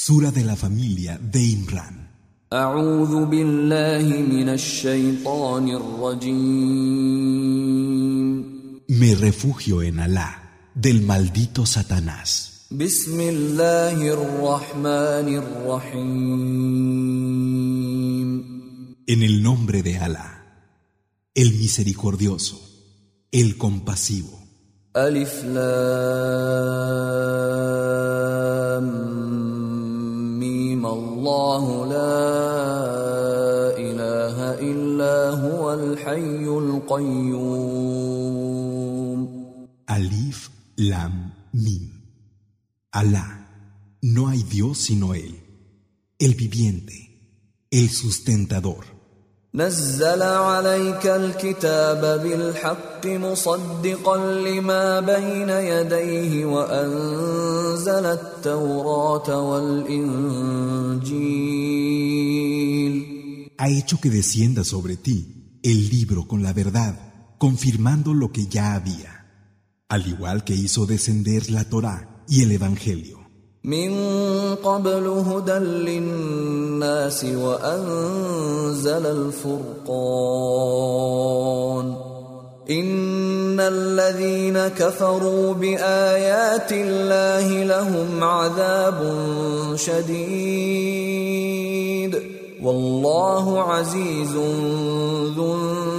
Sura de la familia de Imran. أعوذ بالله من الشيطان الرجيم. Me refugio en Alá, del maldito Satanás. بسم الله الرحمن الرحيم. En el nombre de Alá, el misericordioso, el compasivo. ألف لام ميم الله لا إله إلا هو الحي القيوم. Alif, Lam, Mim. Alá, no hay Dios sino Él, el viviente, el sustentador. نزل عليك الكتاب بالحق مصدقا لما بين يديه وأنزل التوراة والإنجيل. Ha hecho que descienda sobre ti el libro con la verdad, confirmando lo que ya había, al igual que hizo descender la Torá y el Evangelio. من قبل هدى للناس وأنزل الفرقان إن الذين كفروا بآيات الله لهم عذاب شديد والله عزيز ذو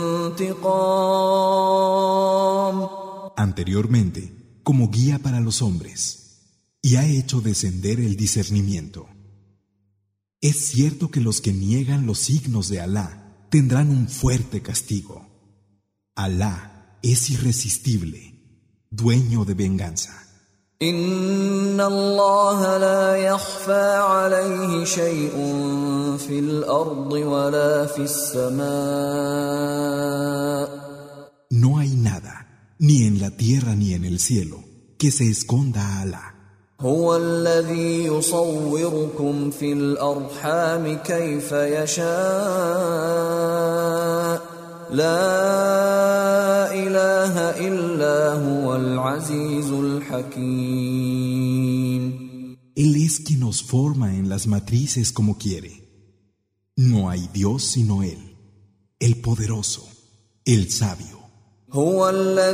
انتقام. Anteriormente, como guía para los hombres, y ha hecho descender el discernimiento. Es cierto que los que niegan los signos de Alá tendrán un fuerte castigo. Alá es irresistible, dueño de venganza. إن الله لا يخفى عليه شيء في الأرض ولا في السماء. No hay nada, ni en la tierra ni en el cielo, que se esconda a Alá. هو الذي يصوركم في الأرحام كيف يشاء لا إله إلا هو العزيز الحكيم. Él es quien nos forma en las matrices como quiere. No hay Dios sino Él, el poderoso, el sabio. هو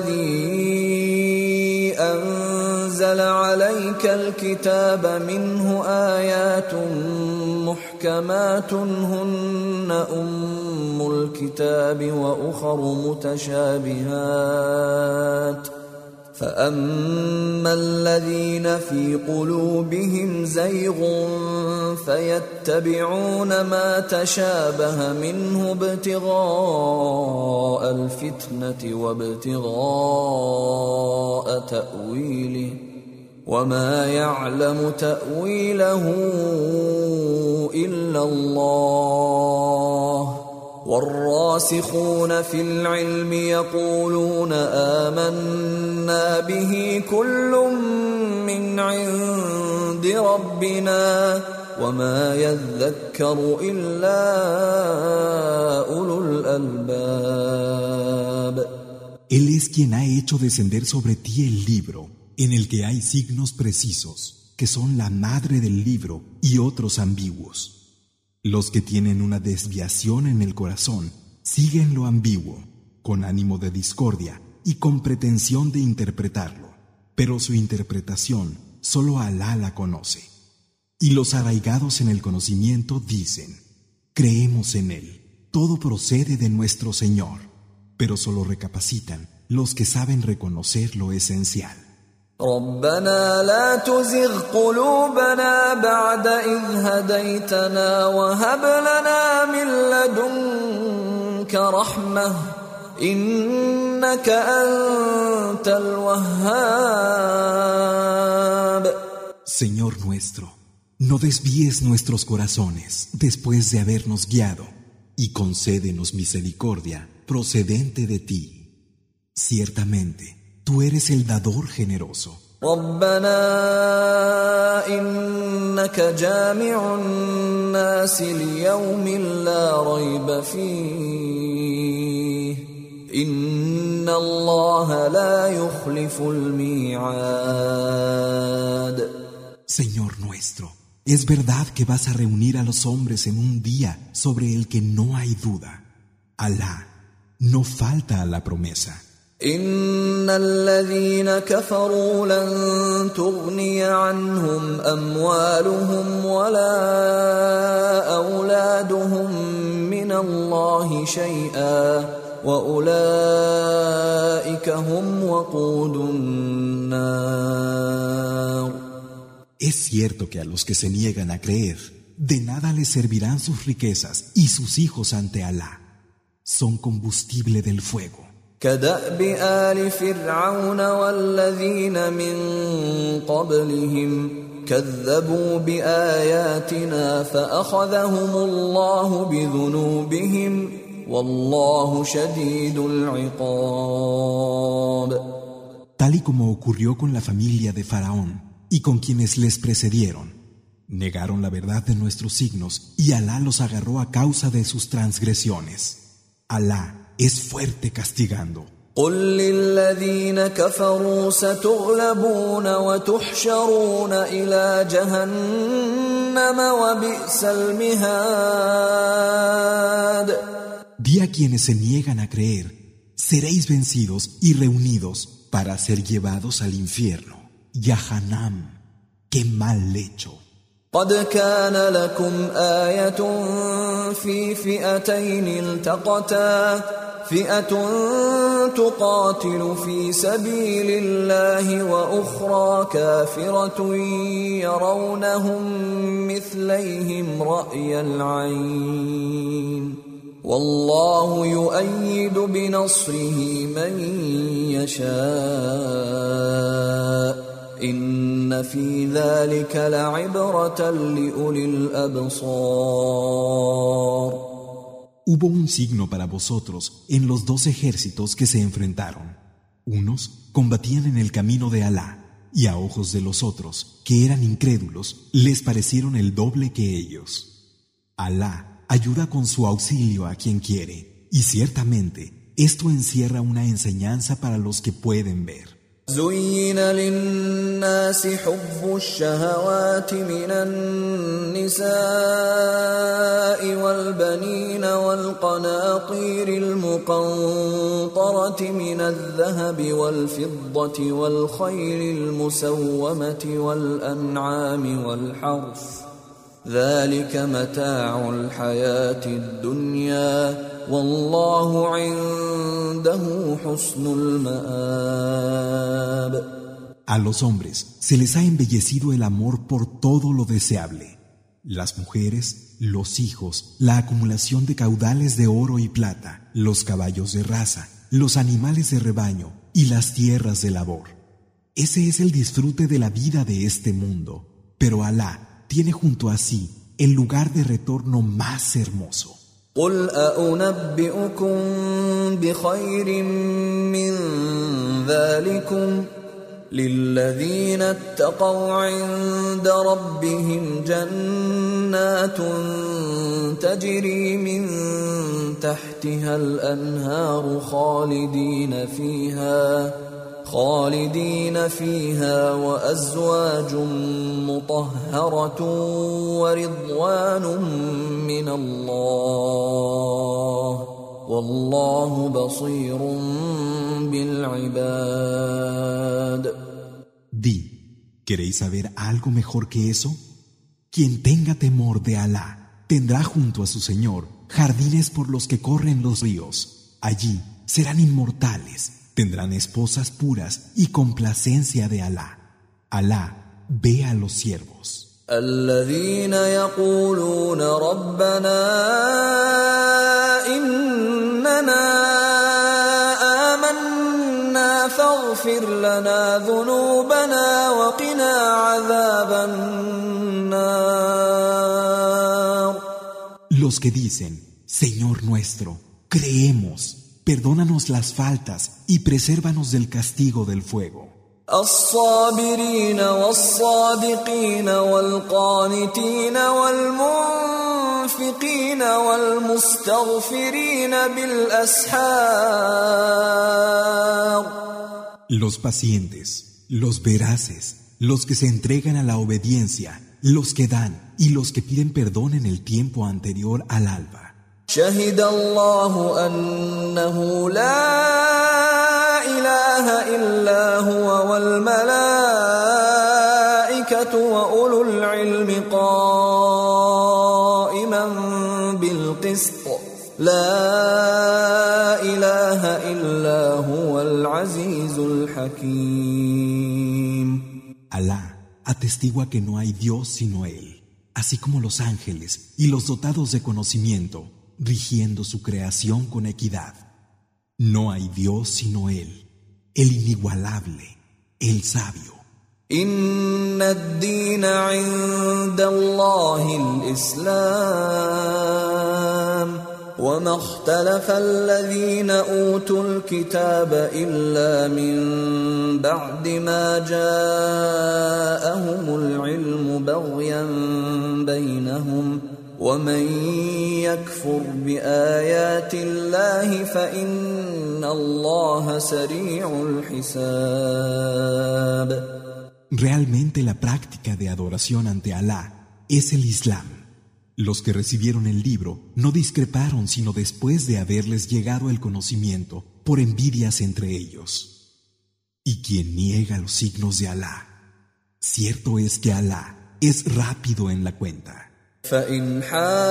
الذي أنزل عليك الكتاب منه آيات محكمات هن أم الكتاب وأخر متشابهات فأما الذين في قلوبهم زيغ فيتبعون ما تشابه منه ابتغاء الفتنة وابتغاء تأويله وما يعلم تأويله إلا الله والراسخون في العلم يقولون آمنا به كل من عند ربنا وما يذكر إلا أولو الألباب. Él es quien ha hecho descender sobre ti el libro, en el que hay signos precisos, que son la madre del libro y otros ambiguos. Los que tienen una desviación en el corazón siguen lo ambiguo, con ánimo de discordia y con pretensión de interpretarlo, pero su interpretación solo Alá la conoce. Y los arraigados en el conocimiento dicen: creemos en Él, todo procede de nuestro Señor, pero solo recapacitan los que saben reconocer lo esencial. ربنا لا تزغ قلوبنا بعد إذ هديتنا وهب لنا من لدنك رحمة إنك أنت الوهاب. Señor nuestro, no desvíes nuestros corazones después de habernos guiado y concédenos misericordia procedente de ti. Ciertamente, tú eres el dador generoso. ربنا إنك جامع الناس ليوم لا ريب فيه إن الله لا يخلف الميعاد. Señor nuestro, Es verdad que vas a reunir a los hombres en un día sobre el que no hay duda. Alá no falta a la promesa. إن الذين كفروا لن تغني عنهم أموالهم ولا أولادهم من الله شيئا وأولئك هم وقود النار. Es cierto que a los que se niegan a creer, de nada les servirán sus riquezas y sus hijos ante Alá. Son combustible del fuego. كدأب آل فرعون والذين من قبلهم كذبوا بآياتنا فأخذهم الله بذنوبهم والله شديد العقاب. Tal y como ocurrió con la familia de Faraón y con quienes les precedieron, negaron la verdad de nuestros signos y Alá los agarró a causa de sus transgresiones. Alá es fuerte castigando. قل للذين كفروا ستغلبون وتحشرون إلى جهنم وبئس المهاد. Di a quienes se niegan a creer, seréis vencidos y reunidos para ser llevados al infierno. Yahanam, qué mal lecho. قد كان لكم آية في فئتين التقتا فئة تقاتل في سبيل الله وأخرى كافرة يرونهم مثليهم رأي العين والله يؤيد بنصره من يشاء إن في ذلك لعبرة لأولي الأبصار. Hubo un signo para vosotros en los dos ejércitos que se enfrentaron. Unos combatían en el camino de Alá, y a ojos de los otros, que eran incrédulos, les parecieron el doble que ellos. Alá ayuda con su auxilio a quien quiere, y ciertamente esto encierra una enseñanza para los que pueden ver. زين للناس حب الشهوات من النساء والبنين والقناطير المقنطرة من الذهب والفضة والخيل المسومة والأنعام والحرث ذلك متاع الحياة الدنيا والله عنده حسن المآب. A los hombres se les ha embellecido el amor por todo lo deseable. Las mujeres, los hijos, la acumulación de caudales de oro y plata, los caballos de raza, los animales de rebaño y las tierras de labor. Ese es el disfrute de la vida de este mundo. Pero Alá tiene junto a sí el lugar de retorno más hermoso. قل أنبئكم بخير من ذلكم للذين اتقوا عند ربهم جنات تجري من تحتها الأنهار خالدين فيها وأزواج مطهرة ورضوان من الله والله بصير بالعباد. Di, ¿queréis saber algo mejor que eso? Quien tenga temor de Alá tendrá junto a su Señor jardines por los que corren los ríos. Allí serán inmortales. Tendrán esposas puras y complacencia de Alá. Alá ve a los siervos. الذين يقولون ربنا إننا آمنا فاغفر لنا ذنوبنا وقنا عذاب النار. Los que dicen, Señor nuestro, creemos. Perdónanos las faltas y presérvanos del castigo del fuego. الصابرين والصادقين والقانتين والمنفقين والمستغفرين بالأسحار. Los pacientes, los veraces, los que se entregan a la obediencia los que dan y los que piden perdón en el tiempo anterior al alba. شهد الله أنه لا إله إلا هو والملائكة وأولو العلم قائما بالقسط لا إله إلا هو العزيز الحكيم. Alá atestigua que no hay Dios sino Él, así como los ángeles y los dotados de conocimiento, rigiendo su creación con equidad. No hay Dios sino Él, el inigualable, el sabio. إن الدين عند الله الإسلام وما اختلف الذين أوتوا الكتاب إلا من بعد ما جاءهم العلم بغيا بينهم ومن يكفر بآيات الله فإن الله سريع الحساب. Realmente la práctica de adoración ante Alá es el Islam. Los que recibieron el libro no discreparon sino después de haberles llegado el conocimiento por envidias entre ellos. Y quien niega los signos de Alá, cierto es que Alá es rápido en la cuenta. فإن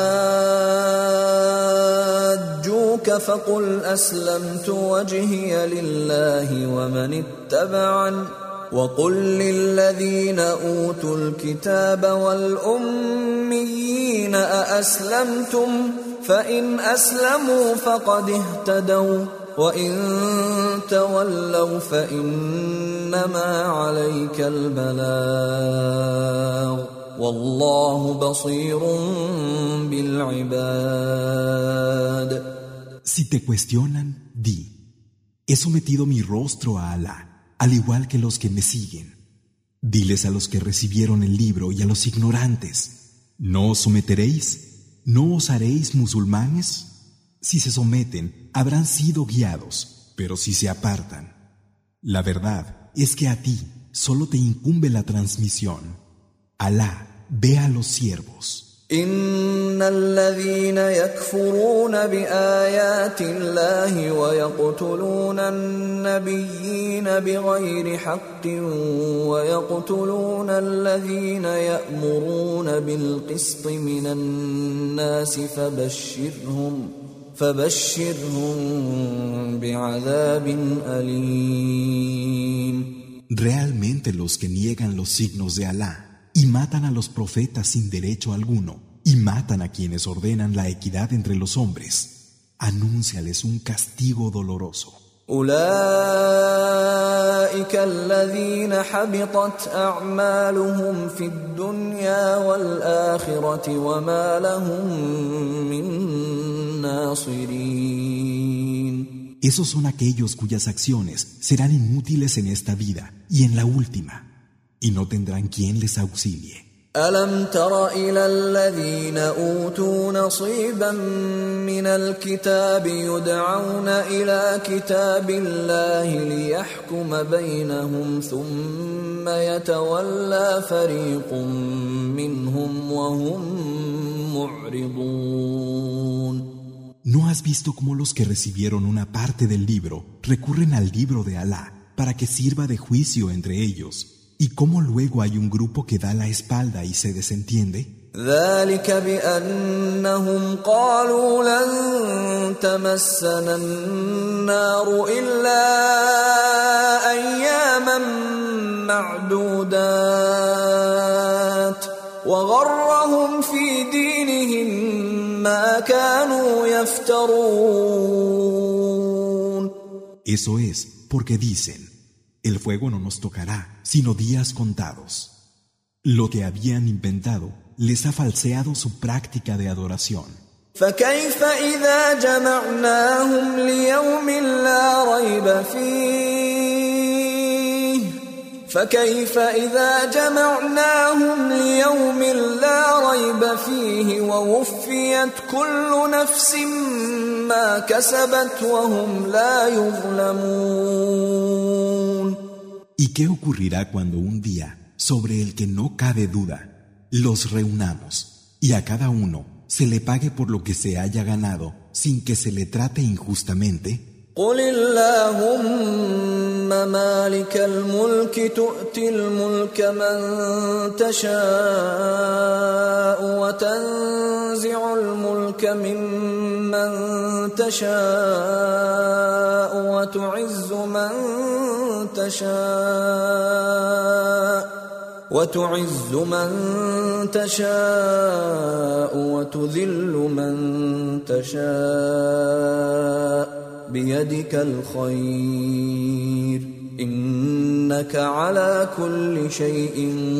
حاجوك فقل أسلمت وجهي لله ومن اتبعني وقل للذين أوتوا الكتاب والأميين أأسلمتم فإن أسلموا فقد اهتدوا وإن تولوا فإنما عليك البلاغ والله بصير بالعباد. Si te cuestionan, di: he sometido mi rostro a Alá, al igual que los que me siguen. Diles a los que recibieron el libro y a los ignorantes: ¿no os someteréis? ¿No os haréis musulmanes? Si se someten, habrán sido guiados, pero si se apartan, la verdad es que a ti solo te incumbe la transmisión. Alá ve a los siervos. إن الذين يكفرون بآيات الله ويقتلون النبيين بغير حق ويقتلون الذين يأمرون بالقسط من الناس فبشرهم بعذاب أليم. Realmente los que niegan los signos de Alá y matan a los profetas sin derecho alguno, y matan a quienes ordenan la equidad entre los hombres, anúnciales un castigo doloroso. أولئك الذين حبطت أعمالهم في الدنيا والآخرة وما لهم من ناصرين. Esos son aquellos cuyas acciones serán inútiles en esta vida y en la última, y no tendrán quien les auxilie. ألم تر إلى الذين أوتوا نصيبا من الكتاب يدعون إلى كتاب الله ليحكم بينهم ثم يتولى فريق منهم وهم معرضون. ¿No has visto cómo los que recibieron una parte del libro recurren al libro de Alá para que sirva de juicio entre ellos? ¿Y cómo luego hay un grupo que da la espalda y se desentiende? ذلك بأنهم قالوا لن تمسنا النار إلا أياما معدودات وغرهم في دينهم ما كانوا يفترون. Eso es porque dicen: el fuego no nos tocará, sino días contados. Lo que habían inventado les ha falseado su práctica de adoración. فكيف إذا جمعناهم ليوم لا ريب فيه فكيف إذا جمعناهم ليوم لا ريب فيه ووفيت كل نفس ما كسبت وهم لا يظلمون. ¿Y qué ocurrirá cuando un día, sobre el que no cabe duda, los reunamos, y a cada uno se le pague por lo que se haya ganado, sin que se le trate injustamente. قل اللهم مالك الملك تؤتي الملك من تشاء وتنزع الملك ممن تشاء وتعز من تشاء وتذل من تشاء بيدك الخير إنك على كل شيء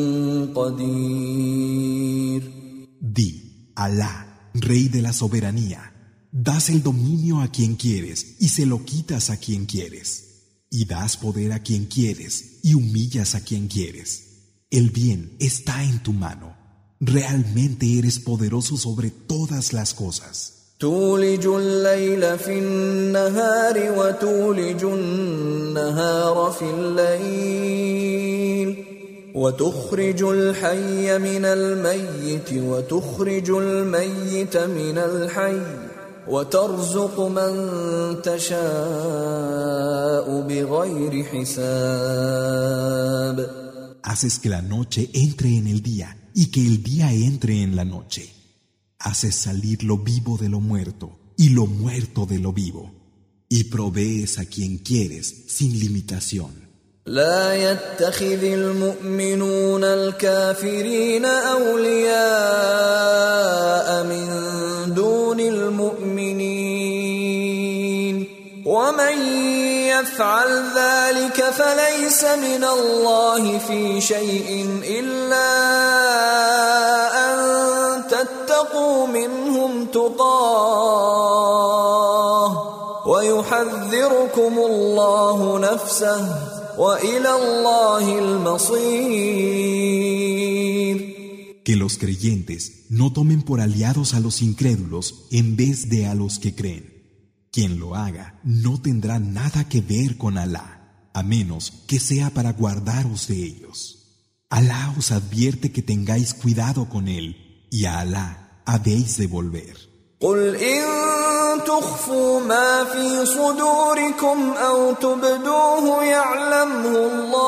قدير. Di, Alá, Rey de la soberanía, das el dominio a quien quieres y se lo quitas a quien quieres, y das poder a quien quieres y humillas a quien quieres. El bien está en tu mano. Realmente eres poderoso sobre todas las cosas. تولج الليل في النهار وتولج النهار في الليل وتخرج الحي من الميت وتخرج الميت من الحي وترزق من تشاء بغير حساب. Haces que la noche entre en el día y que el día entre en la noche. Haces salir lo vivo de lo muerto y lo muerto de lo vivo. Y provees a quien quieres sin limitación. لا يتخذ المؤمنون الكافرين أولياء من دون المؤمنين ومن يفعل ذلك فليس من الله في شيء إلا أن تتقوا منهم تقاه ويحذركم الله نفسه وإلى الله المصير. Que los creyentes no tomen por aliados a los incrédulos en vez de a los que creen. Quien lo haga no tendrá nada que ver con Alá, a menos que sea para guardaros de ellos. Alá os advierte que tengáis cuidado con él, y a Alá habéis de volver. قل إن تخفوا ما في صدوركم أو تبدوه يعلمه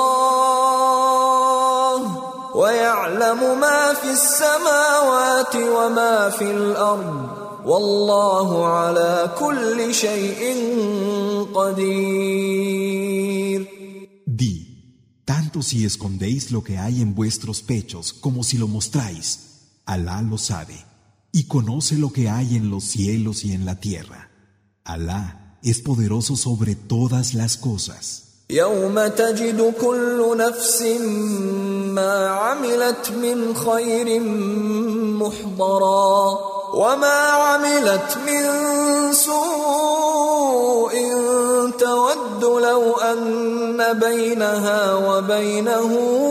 الله ويعلم ما في السماوات وما في الأرض والله على كل شيء قدير. Di, tanto si escondéis lo que hay en vuestros pechos como si lo mostráis, Alá lo sabe. Y conoce lo que hay en los cielos y en la tierra. Alá es poderoso sobre todas las cosas. يوم تجد كل نفس ما عملت من خير محضرا وما عملت من سوء تود لو أن بينها وبينه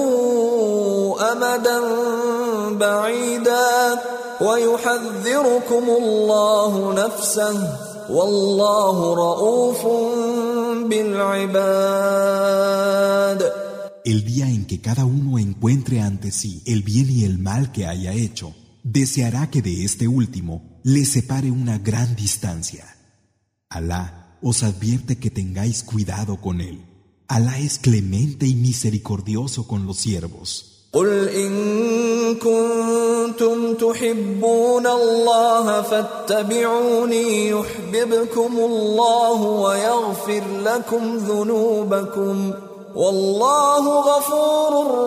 أمدا بعيدا ويحذركم الله نفسه والله رؤوف بالعباد. El día en que cada uno encuentre ante sí el bien y el mal que haya hecho, deseará que de este último le separe una gran distancia. Alá os advierte que tengáis cuidado con él. Alá es clemente y misericordioso con los siervos. قل إن كنتم تحبون الله فاتبعوني يحببكم الله ويغفر لكم ذنوبكم والله غفور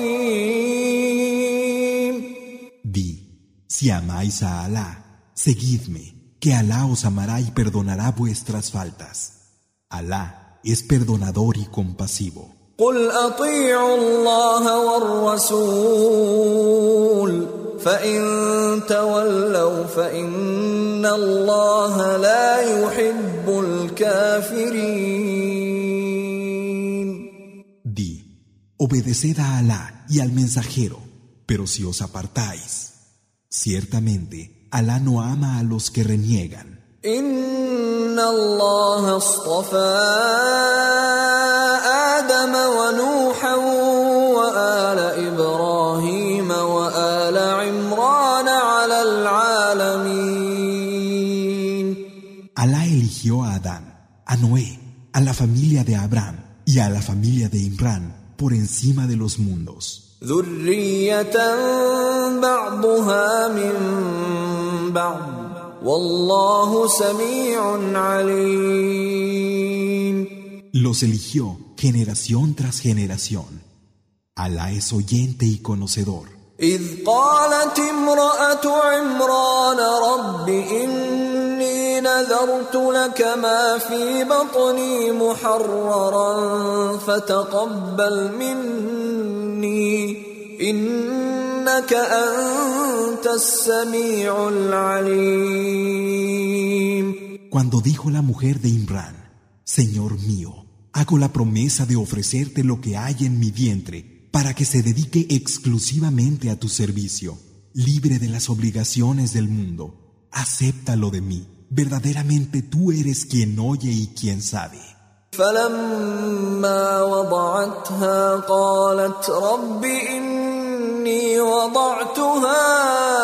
رحيم. Di, si amáis a Alá, seguidme, que Alá os amará y perdonará vuestras faltas. Alá es perdonador y compasivo. قل أطيعوا الله والرسول فإن تولوا فإن الله لا يحب الكافرين. Di, obedeced a Alá y al mensajero, pero si os apartáis, ciertamente Alá no ama a los que reniegan. إن الله اصطفى آدم ونوحا وآل إبراهيم وآل على العالمين. Alá eligió a Adán, a Noé, a la familia de Abraham y a la familia de Imrán por encima de los mundos. ذرية بعضها من بعض والله سميع عليم. Los eligió generación tras generación. Alá es oyente y conocedor. إذ قالت امرأة عمران رب إني نذرت لك ما في بطني محررا فتقبل مني إنك أنت السميع العليم. Cuando dijo la mujer de Imrán, Señor mío, hago la promesa de ofrecerte lo que hay en mi vientre para que se dedique exclusivamente a tu servicio, libre de las obligaciones del mundo. Acéptalo de mí. Verdaderamente tú eres quien oye y quien sabe. فلما وضعتها قالت رب إني وضعتها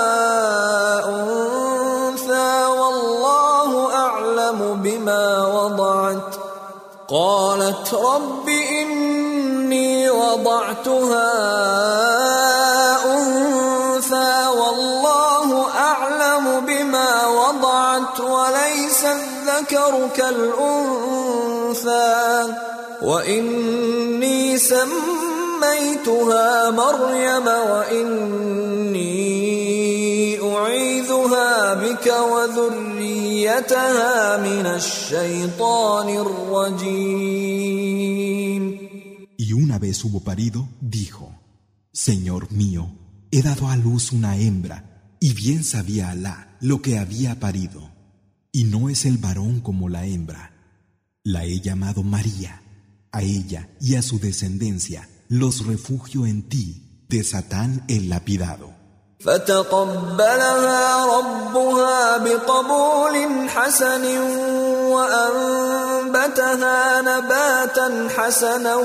أنثى والله أعلم بما وضعت قالت رب إني وضعتها أنثى والله أعلم بما وضعت وليس الذكر كالأنثى وإني سميتها مريم وإني أعيذها بك وذريتها من الشيطان الرجيم. Y una vez hubo parido, dijo, Señor mío, he dado a luz una hembra, y bien sabía Alá lo que había parido, y no es el varón como la hembra. La he llamado María. A ella y a su descendencia los refugio en ti de Satán el lapidado. فتقبلها ربها بقبول حسن وأنبتها نباتا حسنا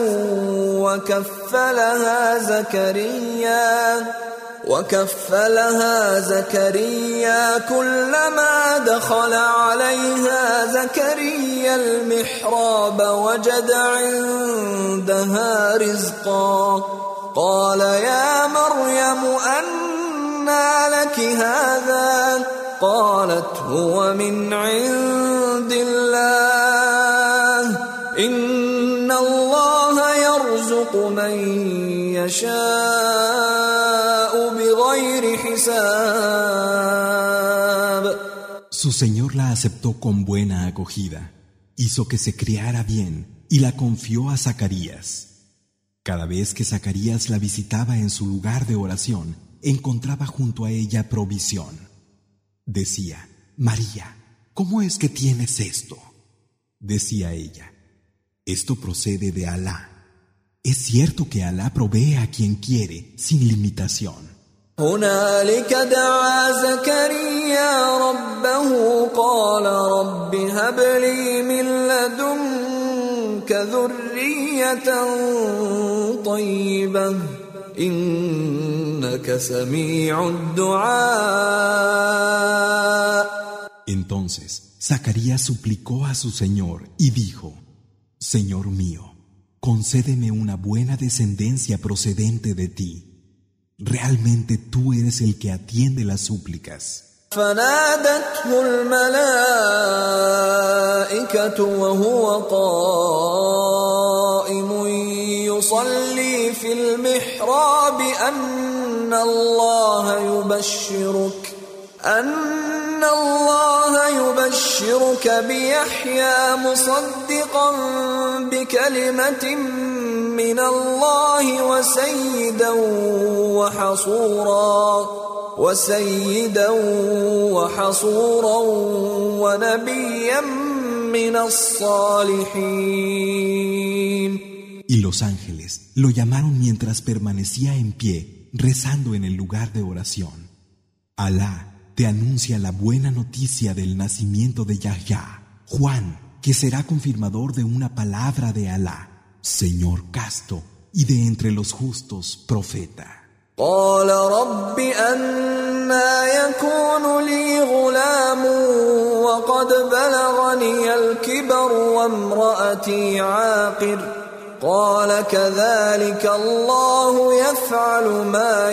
وكفلها زكريا كلما دخل عليها زكريا المحراب وجد عندها رزقا قال يا مريم أنى لك هذا قالت هو من عند الله إن الله يرزق من يشاء بغير حساب. Su señor la aceptó con buena acogida, hizo que se criara bien y la confió a Zacarías. Cada vez que Zacarías la visitaba en su lugar de oración, encontraba junto a ella provisión. Decía, María, ¿cómo es que tienes esto? Decía ella, esto procede de Alá. Es cierto que Alá provee a quien quiere, sin limitación. هنالك دعا زكريا ربه قال رب هب لي من لدنك ذرية طيبة إنك سميع الدعاء. Entonces Zacarías suplicó a su Señor y dijo, Señor mío, concédeme una buena descendencia procedente de ti. Realmente tú eres el que atiende las súplicas. فنادته الملائكة وهو قائم يصلي في المحراب أن الله يبشرك بيحيى مصدقا بكلمة من الله وسيدا وحصورا ونبيا من الصالحين. Y los ángeles lo llamaron mientras permanecía en pie, rezando en el lugar de oración. Alá te anuncia la buena noticia del nacimiento de Yahya, Juan, que será confirmador de una palabra de Alá, Señor casto, y de entre los justos, profeta. قال رب أنى يكون لي غلام وقد بلغني الكبر وامرأتي عاقر قال كذلك الله يفعل ما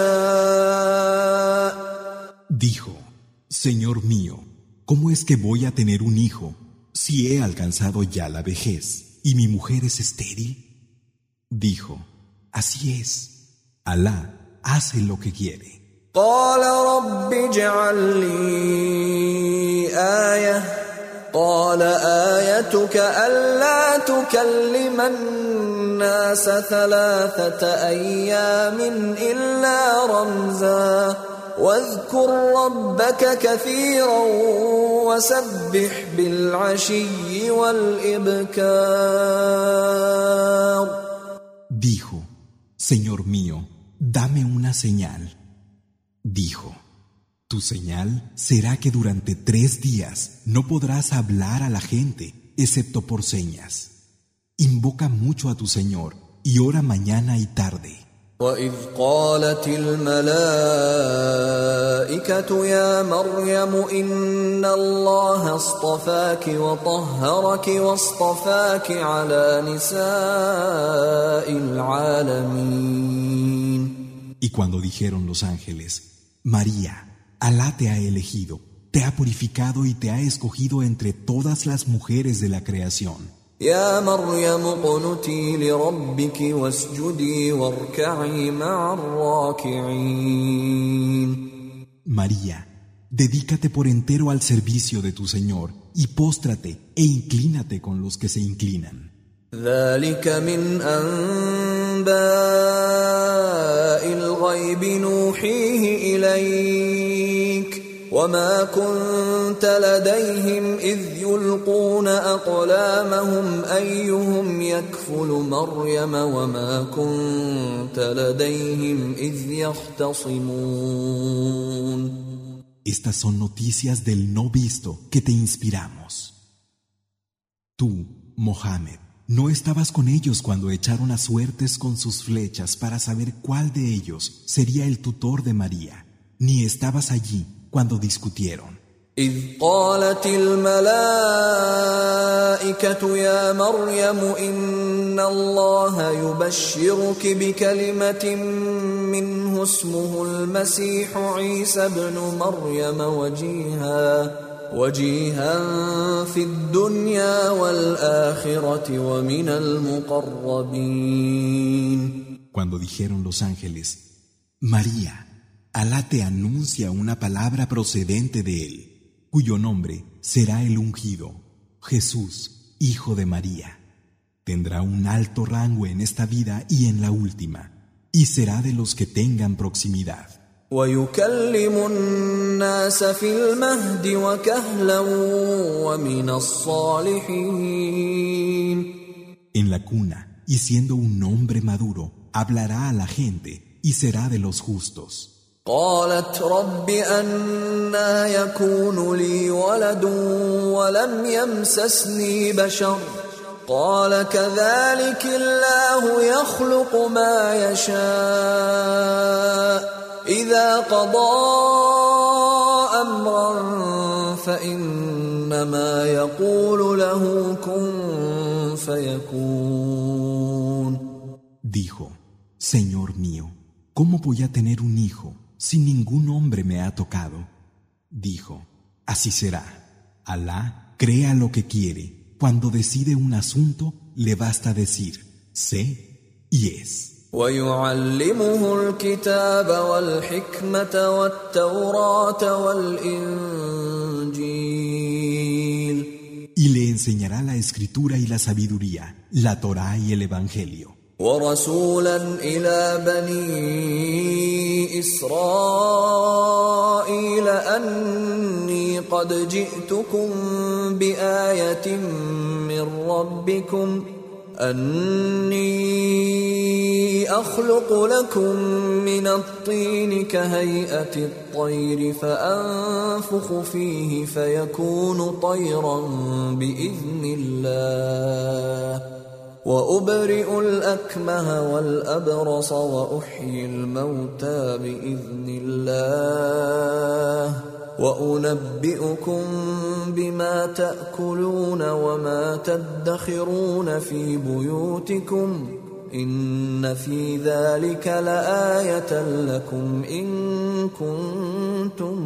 يشاء. Dijo, Señor mío, ¿cómo es que voy a tener un hijo si he alcanzado ya la vejez y mi mujer es estéril? Dijo, así es, Alá hace lo que quiere. قال رب اجعل لي آية قال آيتك ألا تكلم الناس 3 أيام إلا رمزا واذكر ربك كثيرا وسبح بالعشي والإبكار. Dijo, Señor mío, dame una señal. Dijo, tu señal será que durante 3 días no podrás hablar a la gente excepto por señas. Invoca mucho a tu Señor y ora mañana y tarde. وإذ قالت الملائكة يا مريم إن الله اصطفاك وطهرك واصطفاك على نساء العالمين. Y cuando dijeron los ángeles, María, Alá te ha elegido, te ha purificado y te ha escogido entre todas las mujeres de la creación. يا مريم اقنتي لربك واسجدي واركعي مع الراكعين. María, dedícate por entero al servicio de tu Señor y póstrate e inclínate con los que se inclinan. ذلك من أنباء الغيب نوحيه إليك وما كنت لديهم إذ يلقون أقلامهم أيهم يكفل مريم وما كنت لديهم إذ يختصمون. Estas son noticias del no visto que te inspiramos. Tú, Mohammed, no estabas con ellos cuando echaron a suertes con sus flechas para saber cuál de ellos sería el tutor de María, ni estabas allí cuando discutieron. إذ قالت الملائكة يا مريم إن الله يبشرك بكلمة منه اسمه المسيح عيسى ابن مريم وجيها في الدنيا والآخرة ومن المقربين. Cuando dijeron los ángeles, María, Alá te anuncia una palabra procedente de él, cuyo nombre será el ungido, Jesús, hijo de María. Tendrá un alto rango en esta vida y en la última, y será de los que tengan proximidad. ويكلم الناس في المهد وكهلا ومن الصالحين. En la cuna, y siendo un hombre maduro, hablará a la gente y será de los justos. قالت رب أنى يكون لي ولد ولم يمسسني بشر قال كذلك الله يخلق ما يشاء إذا قضى أمرا فإنما يقول له كن فيكون. Dijo, Señor mío, ¿cómo voy a tener un hijo si ningún hombre me ha tocado? Dijo, así será. Alá crea lo que quiere. Cuando decide un asunto, le basta decir, sé y es. ويعلمه الكتاب والحكمة والتوراة والإنجيل. Y le enseñará la escritura y la sabiduría, la Torá y el Evangelio. ورسولا إلى بني إسرائيل أني قد جئتكم بآية من ربكم أني أخلق لكم من الطين كهيئة الطير فأنفخ فيه فيكون طيرا بإذن الله وأبرئ الأكمه والأبرص وأحيي الموتى بإذن الله وأنبئكم بما تأكلون وما تدخرون في بيوتكم إن في ذلك لآية لكم إن كنتم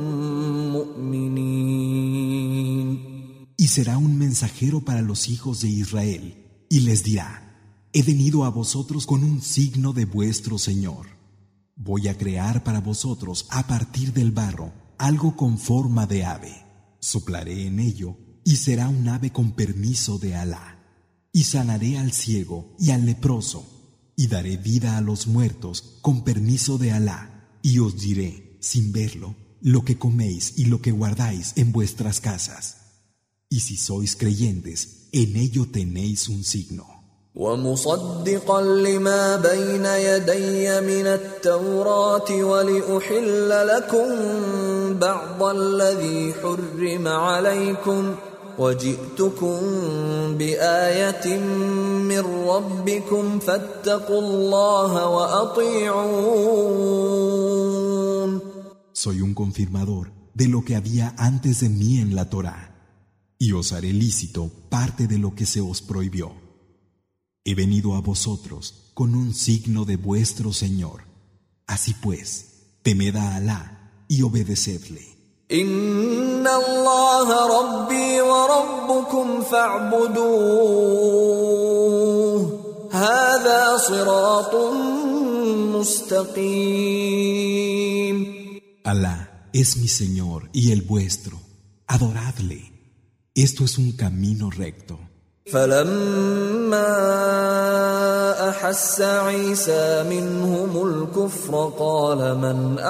مؤمنين. Y será un mensajero para los hijos de Israel, y les dirá: he venido a vosotros con un signo de vuestro Señor. Voy a crear para vosotros a partir del barro algo con forma de ave. Soplaré en ello y será un ave con permiso de Alá. Y sanaré al ciego y al leproso, y daré vida a los muertos con permiso de Alá. Y os diré, sin verlo, lo que coméis y lo que guardáis en vuestras casas. Y si sois creyentes, en ello tenéis un signo. ومصدقا لما بين يدي من التوراة ولأحل لكم بعض الذي حرم عليكم وجئتكم بآية من ربكم فاتقوا الله وأطيعون. Soy un confirmador de lo que había antes de mí en la Torá, y os haré lícito parte de lo que se os prohibió. He venido a vosotros con un signo de vuestro Señor. Así pues, temed a Alá y obedecedle. Inna Allah Rabbi wa Rabbukum fa'buduh. Hadha siratun mustaqim. Alá es mi Señor y el vuestro. Adoradle. Esto es un camino recto. فلما أحس عيسى منهم الكفر قال من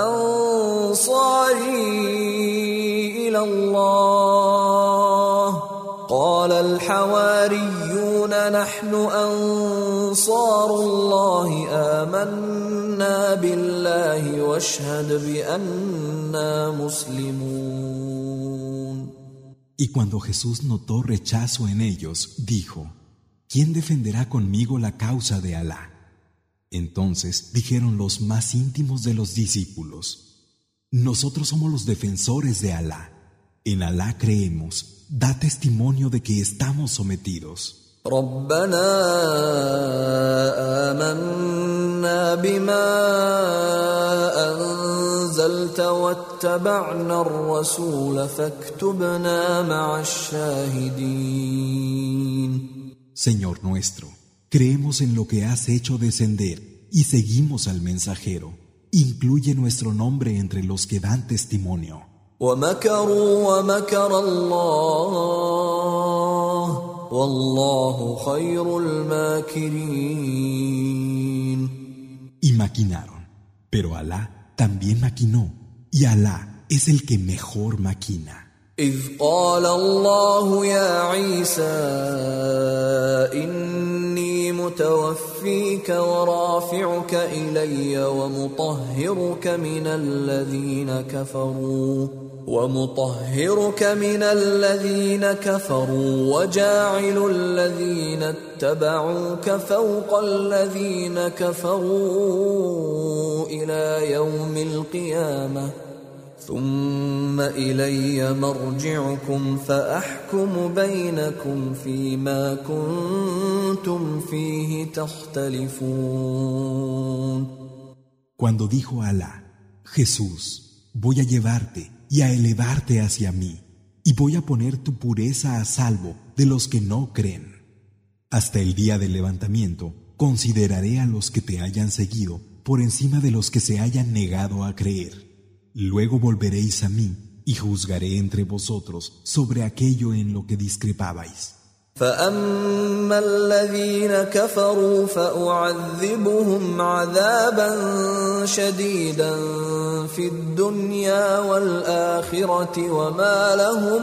أنصاري إلى الله قال الحواريون نحن أنصار الله آمنا بالله واشهد بأننا مسلمون. Y cuando Jesús notó rechazo en ellos, dijo: ¿quién defenderá conmigo la causa de Alá? Entonces dijeron los más íntimos de los discípulos: nosotros somos los defensores de Alá. En Alá creemos. Da testimonio de que estamos sometidos. ربنا آمنا بما أنزلت واتبعنا الرسول فاكتبنا مع الشاهدين. Señor nuestro, creemos en lo que has hecho descender y seguimos al mensajero. Incluye nuestro nombre entre los que dan testimonio. ومكروا ومكر الله والله خير الماكرين. Y maquinaron, pero Alá también maquinó, y Alá es el que mejor maquina. إذ قال الله يا عيسى إني متوفيك ورافعك إلي ومطهرك من الذين كفروا وجاعل الذين اتبعوك فوق الذين كفروا إلى يوم القيامة ثم إلي مرجعكم فأحكم بينكم فيما كنتم فيه تختلفون. Cuando dijo Alá: Jesús, voy a llevarte y a elevarte hacia mí, y voy a poner tu pureza a salvo de los que no creen. Hasta el día del levantamiento, consideraré a los que te hayan seguido por encima de los que se hayan negado a creer. Luego volveréis a mí y juzgaré entre vosotros sobre aquello en lo que discrepabais. فأما الذين كفروا فأعذبهم عذابا شديدا في الدنيا والآخرة وما لهم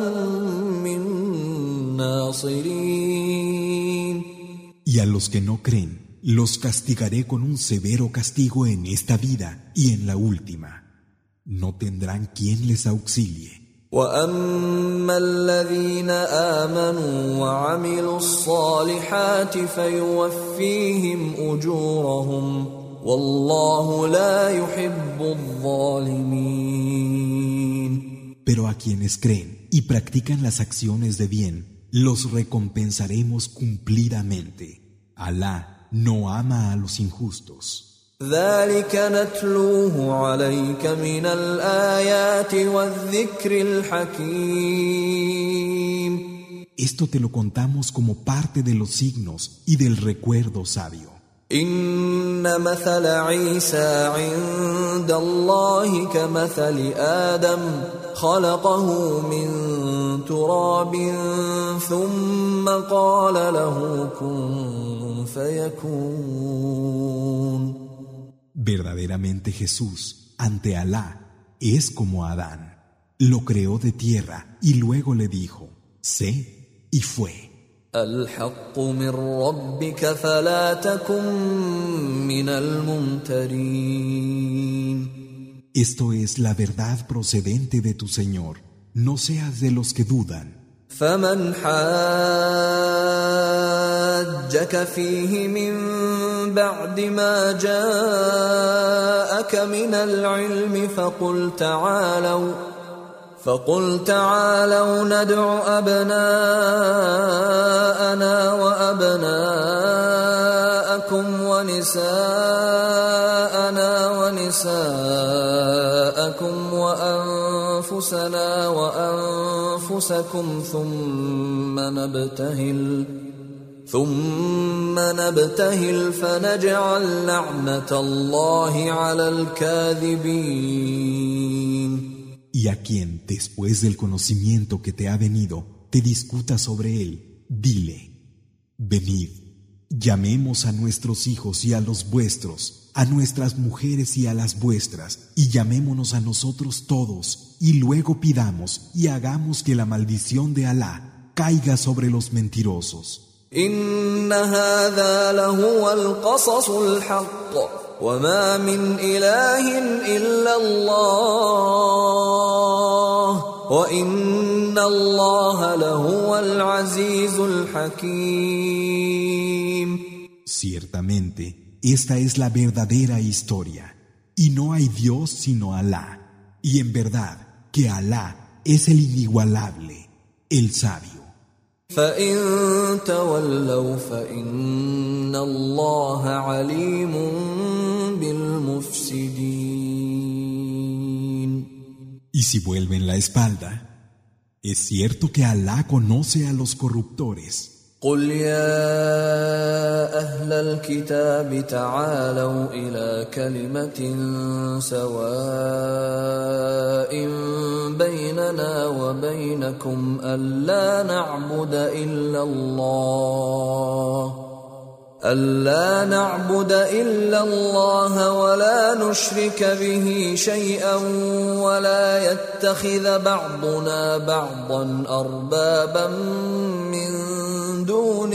من ناصرين. Y a los que no creen, los castigaré con un severo castigo en esta vida y en la última. No tendrán quien les auxilie. وأما الذين آمنوا وعملوا الصالحات فيوفيهم أجورهم والله لا يحب الظالمين. Pero a quienes creen y practican las acciones de bien, los recompensaremos cumplidamente. Alá no ama a los injustos. ذلك نتلوه عليك من الآيات والذكر الحكيم. Esto te lo contamos como parte de los signos y del recuerdo sabio. إن مثل عيسى عند الله كمثل آدم خلقه من تراب ثم قال له كن فيكون. Verdaderamente Jesús, ante Alá, es como Adán. Lo creó de tierra y luego le dijo, sé, y fue. الحق من ربك فلا تكن من الممترين. Esto es la verdad procedente de tu Señor. No seas de los que dudan. فمن حاجك فيه من بعد ما جاءك من العلم فقل تعالوا ندع أبناءنا وأبناءكم ونساءنا ونساءكم وأنفسنا وأنفسكم ثم نبتهل فنجعل لعنة الله على الكاذبين. Y a quien, después del conocimiento que te ha venido, te discuta sobre él, dile, venid, llamemos a nuestros hijos y a los vuestros, a nuestras mujeres y a las vuestras, y llamémonos a nosotros todos, y luego pidamos y hagamos que la maldición de Alá caiga sobre los mentirosos. إن هذا لهو القصص الحق وما من إله إلا الله وإن الله لهو العزيز الحكيم. Ciertamente, esta es la verdadera historia, y no hay Dios sino Alá, y en verdad que Alá es el inigualable, el sabio. فإن تولوا فإن الله عليم بالمفسدين. Y si vuelven la espalda, es cierto que Alá conoce a los corruptores. قل يا أهل الكتاب تعالوا إلى كلمة سواء بيننا وبينكم ألا نعبد إلا الله ولا نشرك به شيئا ولا يتخذ بعضنا بعضا أربابا من دون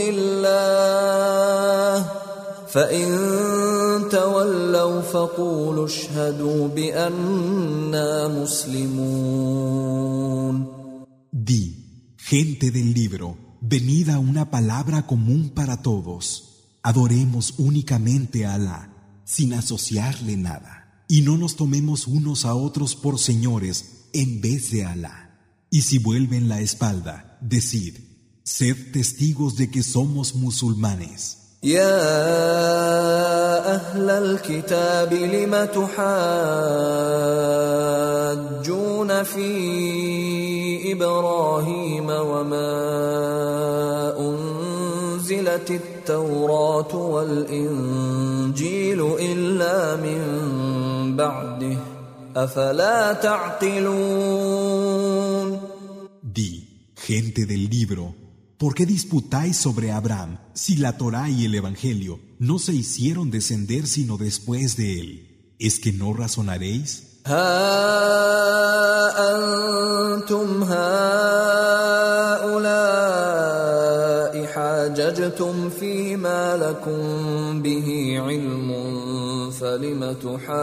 الله فإن تولوا فقولوا اشهدوا بأننا مسلمون. Di, gente del libro, venid a una palabra común para todos. Adoremos únicamente a Alá, sin asociarle nada, y no nos tomemos unos a otros por señores en vez de Alá. Y si vuelven la espalda, decid, sed testigos de que somos musulmanes. يا أهل الكتاب لم تحاجون في إبراهيم وما أنزلت التوراة والإنجيل إلا من بعده أفلا تعقلون. Di, gente del libro, ¿por qué disputáis sobre Abraham si la Torá y el Evangelio no se hicieron descender sino después de él? ¿Es que no razonaréis? ها أنتم هؤلاء حاججتم فيما لكم به علم فلم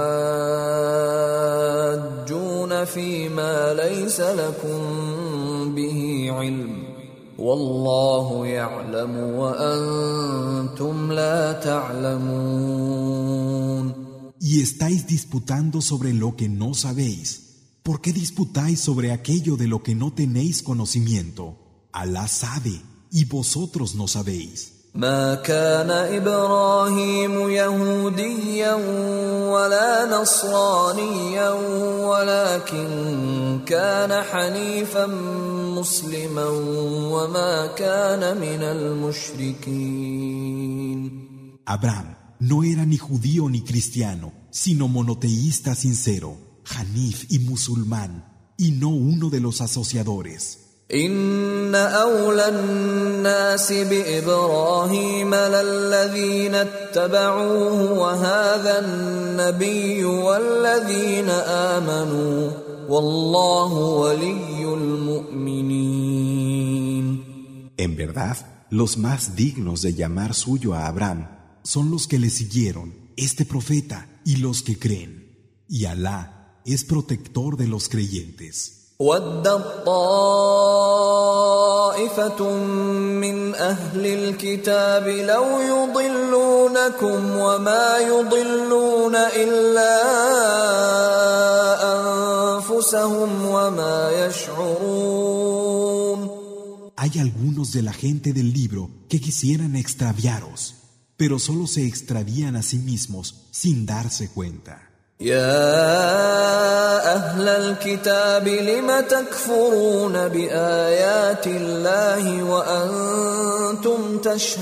تحاجون فيما ليس لكم به علم والله يعلم وأنتم لا تعلمون. Y estáis disputando sobre lo que no sabéis. ¿por qué disputáis sobre aquello de lo que no tenéis conocimiento? Alá sabe, y vosotros no sabéis. ما كان إبراهيم يهوديا ولا نصرانيا ولكن كان حنيفا مسلما وما كان من المشركين. Abraham no era ni judío ni cristiano, sino monoteísta sincero, hanif y musulmán, y no uno de los asociadores. إن أولى الناس بإبراهيم للذين اتبعوه وهذا النبي والذين آمنوا والله ولي المؤمنين. En verdad, los más dignos de llamar suyo a Abraham son los que le siguieron, este profeta, y los que creen. Y Alá es protector de los creyentes. ودت طائفة من أهل الكتاب لو يضلونكم وما يضلون إلا أنفسهم وما يشعرون. Hay algunos de la gente del libro que quisieran extraviaros, pero solo se extravían a sí mismos sin darse cuenta. يا أهل الكتاب لم تكفرون بآيات الله وأنتم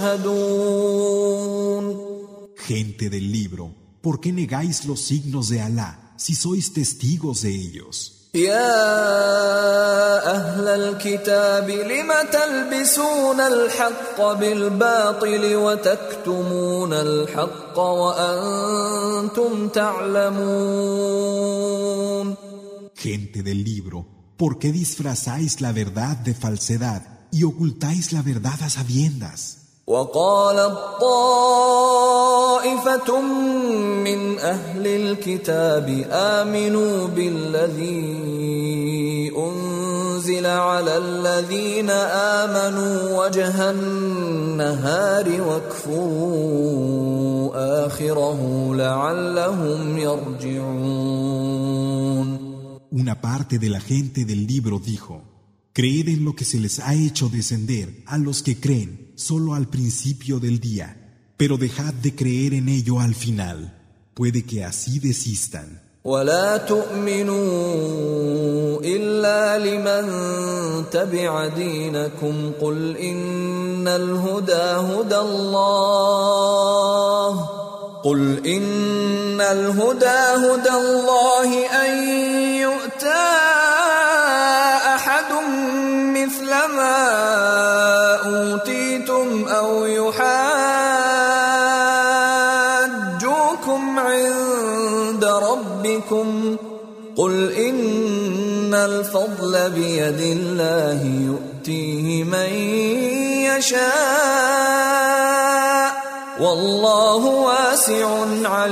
تشهدون. Gente del libro, ¿por qué negáis los signos de Alá si sois testigos de ellos? يا أهل الكتاب لم تلبسون الحق بالباطل وتكتمون الحق وأنتم تعلمون. Gente del libro, ¿por qué disfrazáis la verdad de falsedad y ocultáis la verdad a sabiendas? وقالت طائفة من أهل الكتاب آمنوا بالذي أنزل على الذين آمنوا وجه النهار واكفروا آخره لعلهم يرجعون. Una parte de la gente del libro dijo: creed en lo que se les ha hecho descender a los que creen solo al principio del día, pero dejad de creer en ello al final, puede que así desistan. ولا تؤمنوا إلا لمن تبع دينكم قل إن الهدى هدى الله أن يؤتى أحد مثل ما أوتيتم أو يحاجوكم عند ربكم قل إن الفضل بيد الله يؤتيه من يشاء والله واسع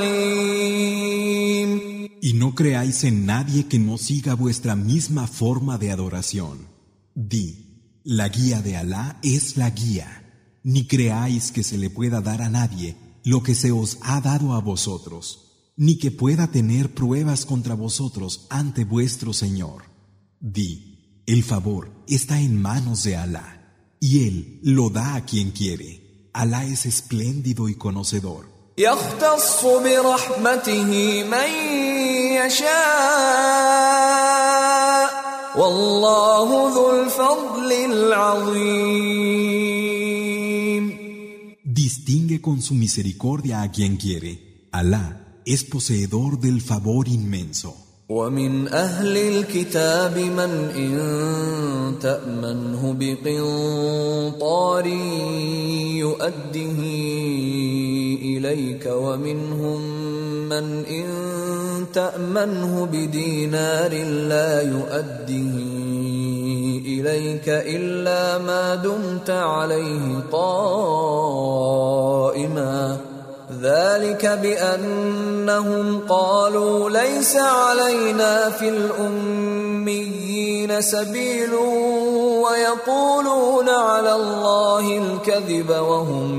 عليم. Y no creáis en nadie que no siga vuestra misma forma de adoración. Di: la guía de Alá es la guía. Ni creáis que se le pueda dar a nadie lo que se os ha dado a vosotros, ni que pueda tener pruebas contra vosotros ante vuestro Señor. Di: el favor está en manos de Alá, y Él lo da a quien quiere. Alá es espléndido y conocedor. يختص برحمته من يشاء والله ذو الفضل العظيم. Distingue con su misericordia a quien quiere. Alá es poseedor del favor inmenso. ومن أهل الكتاب من إن تأمنه بقنطار يؤده إليك ومنهم من إن تأمنه بدينار لا يؤده إليك إلا ما دمت عليه قائما ذلك بأنهم قالوا ليس علينا في الأميين سبيل ويقولون على الله الكذب وهم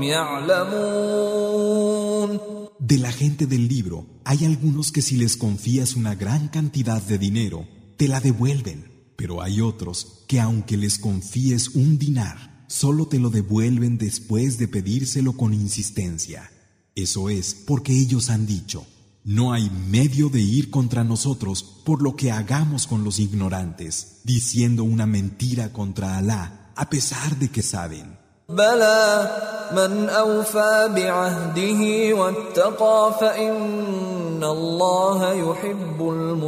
يعلمون. De la gente del libro hay algunos que si les confías una gran cantidad de dinero, te la devuelven. Pero hay otros que aunque les confíes un dinar, solo te lo devuelven después de pedírselo con insistencia. Eso es porque ellos han dicho: no hay medio de ir contra nosotros por lo que hagamos con los ignorantes, diciendo una mentira contra Alá, a pesar de que saben. بلى من أوفى بعهده واتقى فإن الله يحب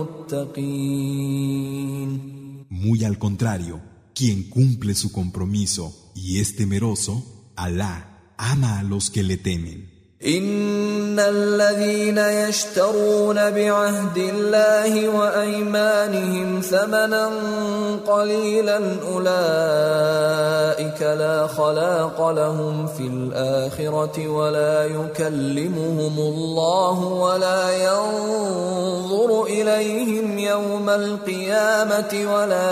المتقين. Muy al contrario, quien cumple su compromiso y es temeroso, Alá ama a los que le temen. إن الذين يشترون بعهد الله وأيمانهم ثمنا قليلا أولئك لا خلاق لهم في الآخرة ولا يكلمهم الله ولا ينظر إليهم يوم القيامة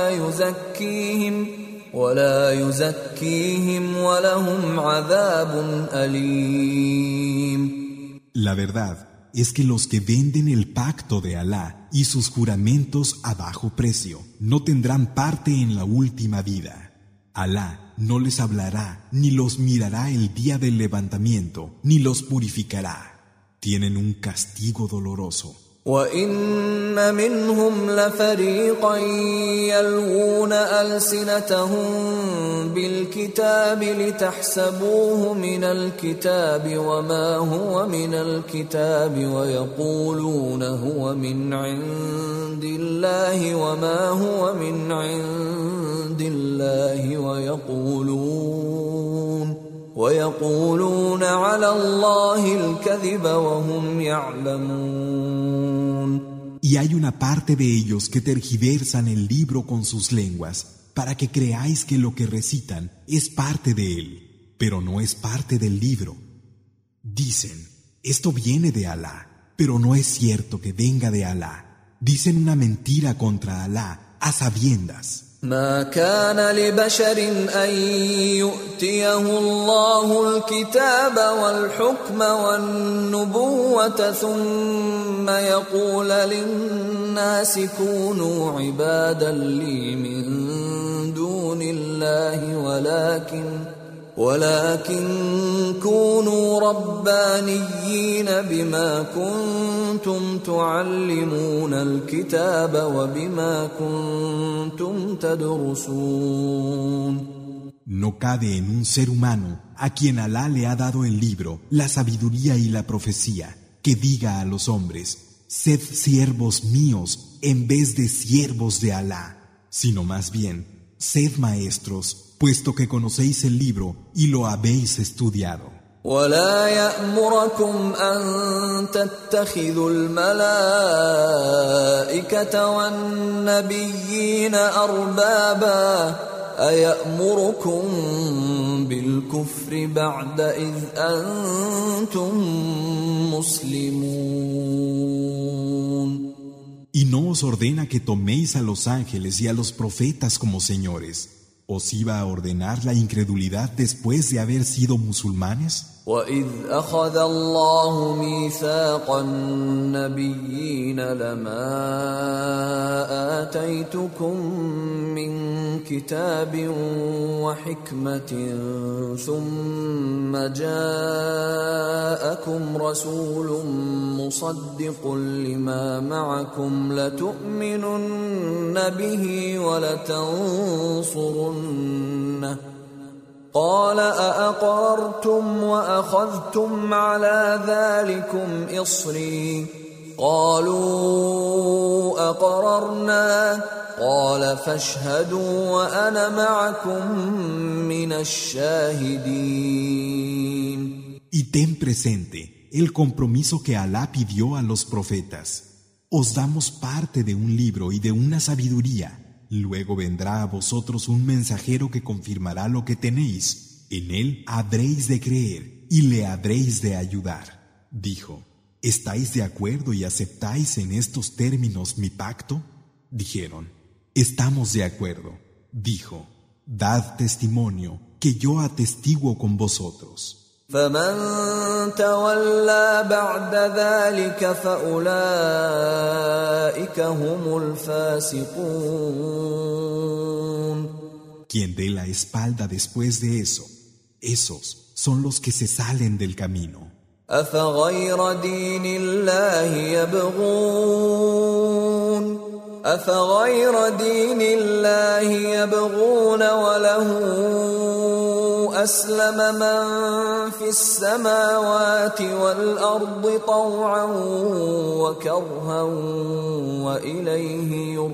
ولا يزكيهم ولهم عذاب أليم. La verdad es que los que venden el pacto de Alá y sus juramentos a bajo precio no tendrán parte en la última vida. Alá no les hablará ni los mirará el día del levantamiento ni los purificará. Tienen un castigo doloroso. وَإِنَّ مِنْهُمْ لَفَرِيقًا يَلْوُونَ أَلْسِنَتَهُم بِالْكِتَابِ لِتَحْسَبُوهُ مِنَ الْكِتَابِ وَمَا هُوَ مِنَ الْكِتَابِ وَيَقُولُونَ هُوَ مِنْ عِندِ اللَّهِ وَمَا هُوَ مِنْ عِندِ اللَّهِ وَيَقُولُونَ عَلَى اللَّهِ الْكَذِبَ وَهُمْ يَعْلَمُونَ. Y hay una parte de ellos que tergiversan el libro con sus lenguas para que creáis que lo que recitan es parte de él, pero no es parte del libro. Dicen: esto viene de Alá, pero no es cierto que venga de Alá. Dicen una mentira contra Alá a sabiendas. ما كان لبشر أن يؤتيه الله الكتاب والحكم والنبوة ثم يقول للناس كونوا عبادا لي من دون الله ولكن كونوا ربانيين بما كنتم تعلمون الكتاب وبما كنتم تدرسون. No cabe en un ser humano a quien Alá le ha dado el libro, la sabiduría y la profecía, que diga a los hombres: sed siervos míos en vez de siervos de Alá, sino más bien, sed maestros, puesto que conocéis el libro y lo habéis estudiado. ولا يأمركم أن تتخذوا الملائكة والنبيين أربابا أيأمركم بالكفر بعد إذ أنتم مسلمون. Y no os ordena que toméis a los ángeles y a los profetas como señores. ¿Os iba a ordenar la incredulidad después de haber sido musulmanes? وَإِذْ أَخَذَ اللَّهُ مِيثَاقَ النَّبِيِّينَ لَمَا آتَيْتُكُم مِّن كِتَابٍ وَحِكْمَةٍ ثُمَّ جَاءَكُمْ رَسُولٌ مُصَدِّقٌ لِّمَا مَعَكُمْ لَتُؤْمِنُنَّ بِهِ وَلَتَنصُرُنَّهُ قال أأقررتم وأخذتم على ذلكم إصري قالوا أقررنا قال فاشهدوا وأنا معكم من الشاهدين. Y ten presente el compromiso que Alá pidió a los profetas. Os damos parte de un libro y de una sabiduría. Luego vendrá a vosotros un mensajero que confirmará lo que tenéis. En él habréis de creer y le habréis de ayudar. Dijo: ¿estáis de acuerdo y aceptáis en estos términos mi pacto? Dijeron: estamos de acuerdo. Dijo: dad testimonio que yo atestiguo con vosotros. فمن تولى بعد ذلك فأولئك هم الفاسقون. Quien dé la espalda después de eso, esos son los que se salen del camino. أفغير دين الله يبغون وله أسلم من في السماوات والأرض طوعا وكرها وإليه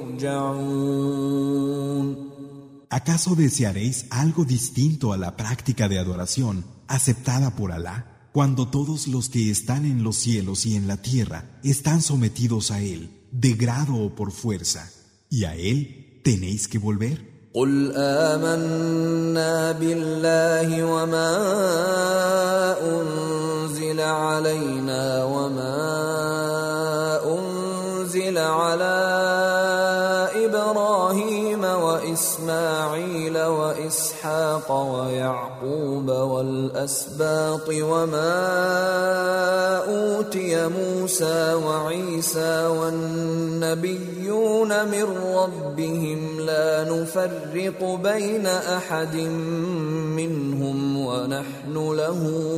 يرجعون. ¿Acaso desearéis algo distinto a la práctica de adoración aceptada por Alá, cuando todos los que están en los cielos y en la tierra están sometidos a Él, de grado o por fuerza, y a Él tenéis que volver? قل آمنا بالله وما أنزل علينا وما أنزل على إبراهيم وإسماعيل وإسحاق ويعقوب والأسباط وما أوتي موسى وعيسى والنبيون من ربهم لا نفرق بين أحد منهم ونحن له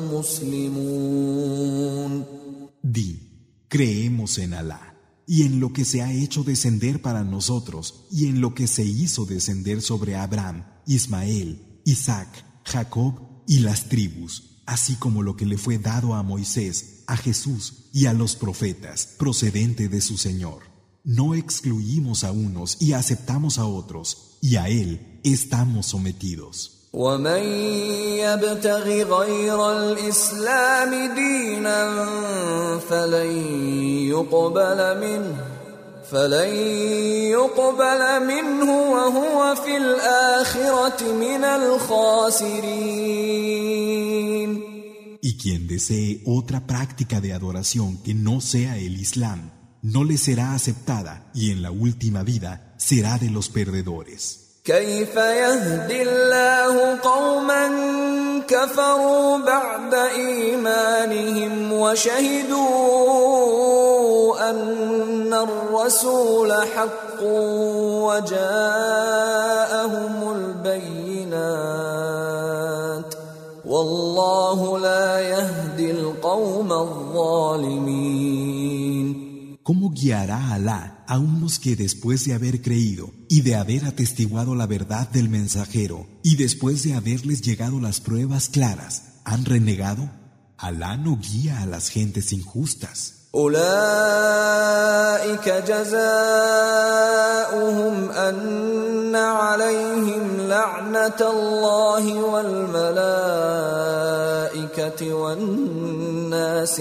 مسلمون. Di, creemos en Alá y en lo que se ha hecho descender para nosotros y en lo que se hizo descender sobre Abraham, Ismael, Isaac, Jacob y las tribus, así como lo que le fue dado a Moisés, a Jesús y a los profetas, procedente de su Señor. No excluimos a unos y aceptamos a otros, y a Él estamos sometidos. ومن يبتغ غير الإسلام دينا فلن يقبل منه وهو في الآخرة من الخاسرين. Y quien desee otra práctica de adoración que no sea el Islam, no le será aceptada y en la última vida será de los perdedores. كيف يهدي الله قوما كفروا بعد إيمانهم وشهدوا أن الرسول حق وجاءهم البينات والله لا يهدي القوم الظالمين. ¿Cómo guiará Alá a unos que después de haber creído y de haber atestiguado la verdad del mensajero y después de haberles llegado las pruebas claras, han renegado? Alá no guía a las gentes injustas. أولئك جزاؤهم أن عليهم لعنة الله والملائكة والناس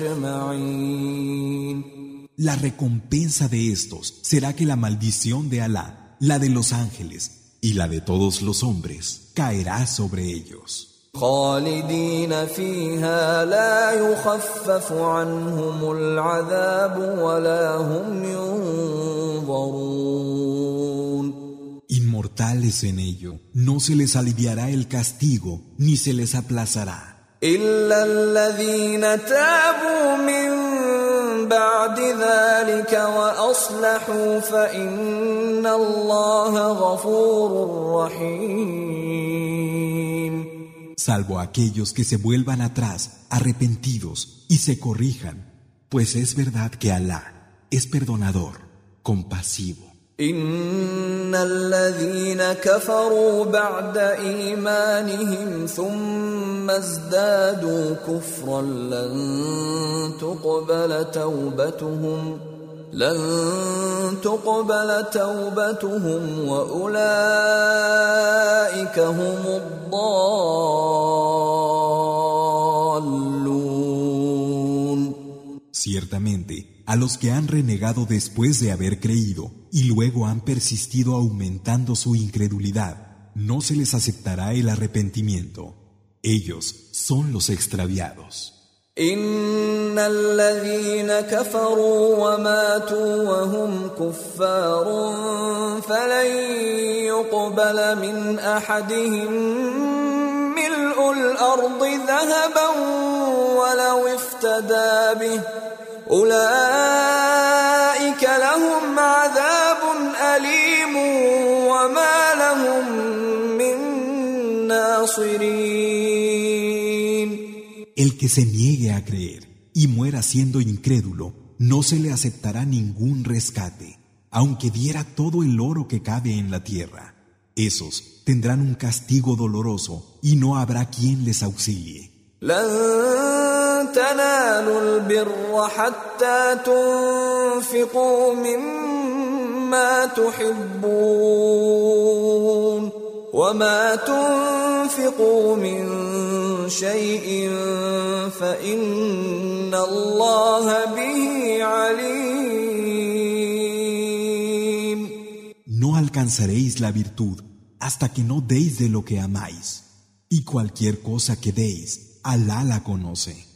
أجمعين. La recompensa de estos será que la maldición de Alá, la de los ángeles y la de todos los hombres, caerá sobre ellos. خالدين فيها لا يخفف عنهم العذاب ولا هم ينظرون. Inmortales en ello, no se les aliviará el castigo ni se les aplazará. إلا الذين تابوا من بعد ذلك وأصلحوا فإن الله غفور رحيم. Salvo aquellos que se vuelvan atrás, arrepentidos, y se corrijan, pues es verdad que Alá es perdonador, compasivo. إن الذين كفروا بعد إيمانهم ثم ازدادوا كفرا لن تقبل توبتهم وأولئك هم الضالون. Ciertamente, a los que han renegado después de haber creído y luego han persistido aumentando su incredulidad, no se les aceptará el arrepentimiento. Ellos son los extraviados. إن الذين كفروا وماتوا وهم كفار فلن يقبل من أحدهم ملء الأرض ذهبا ولو افتدى به أولئك لهم عذاب أليم وما لهم من ناصرين. El que se niegue a creer y muera siendo incrédulo, no se le aceptará ningún rescate, aunque diera todo el oro que cabe en la tierra. Esos tendrán un castigo doloroso y no habrá quien les auxilie. لن تنالوا البر حتى تنفقوا مما تحبون وما تنفقوا من شيء فإن الله به عليم. No alcanzaréis la virtud hasta que no deis de lo que amáis, y cualquier cosa que deis, Alá la conoce.